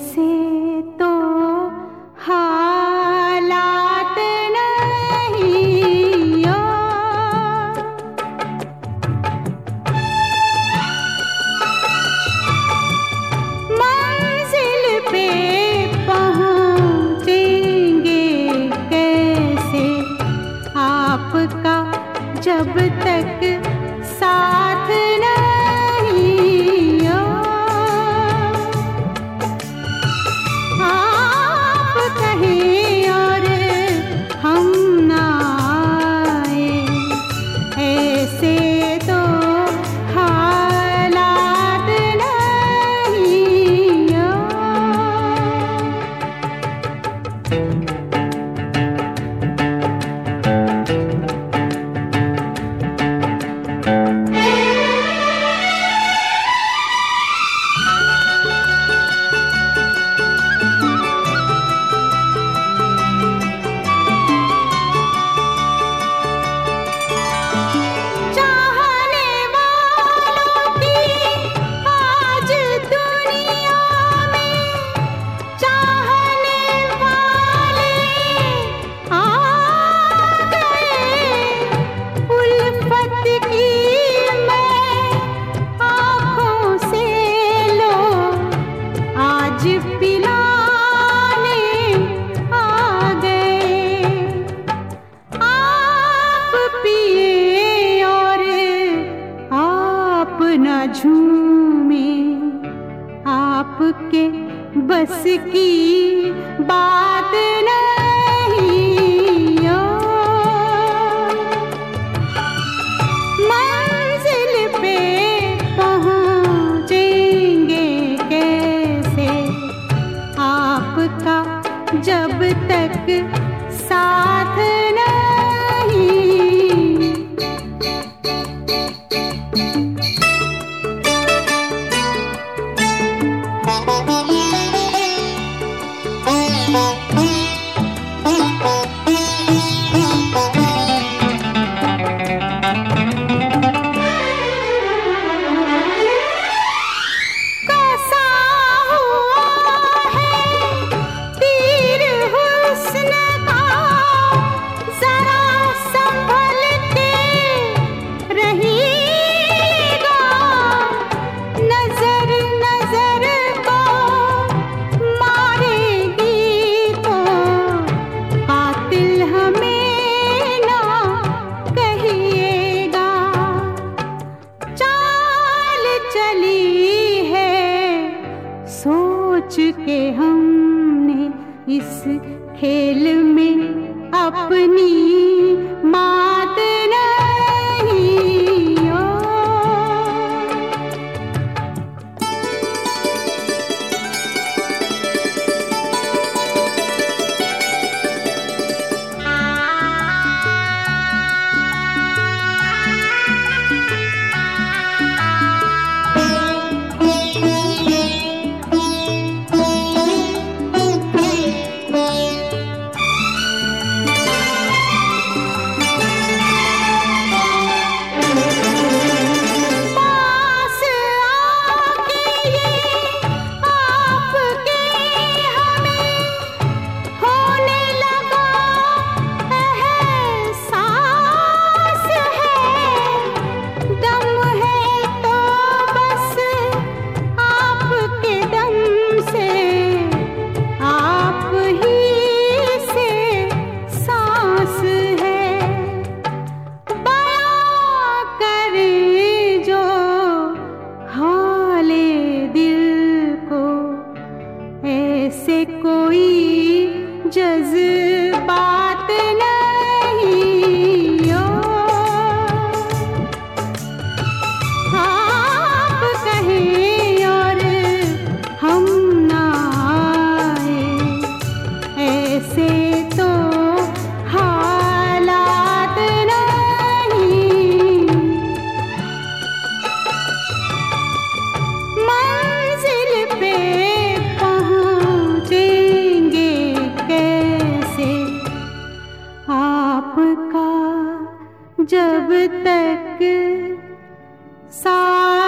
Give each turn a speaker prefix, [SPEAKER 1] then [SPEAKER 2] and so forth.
[SPEAKER 1] ऐसे तो हालात नहीं ओ, मंजिल पे पहुँचेंगे कैसे आपका जब तक साथ नहीं ओ, आप कहें और हम ना आए, ऐसे तो हालात नहीं ओ। ना झूमे आपके बस की बात नहीं ओ, मंजिल पे पहुँचेंगे कैसे आपका जब तक साथ नहीं। सोच के हमने इस खेल में अपनी मात नहीं ओ, ऐसे कोई जज्बात नहीं ओ, आप कहें और हम ना आए, ऐसे तो हालात नहीं, मंजिल पे आपका जब तक साथ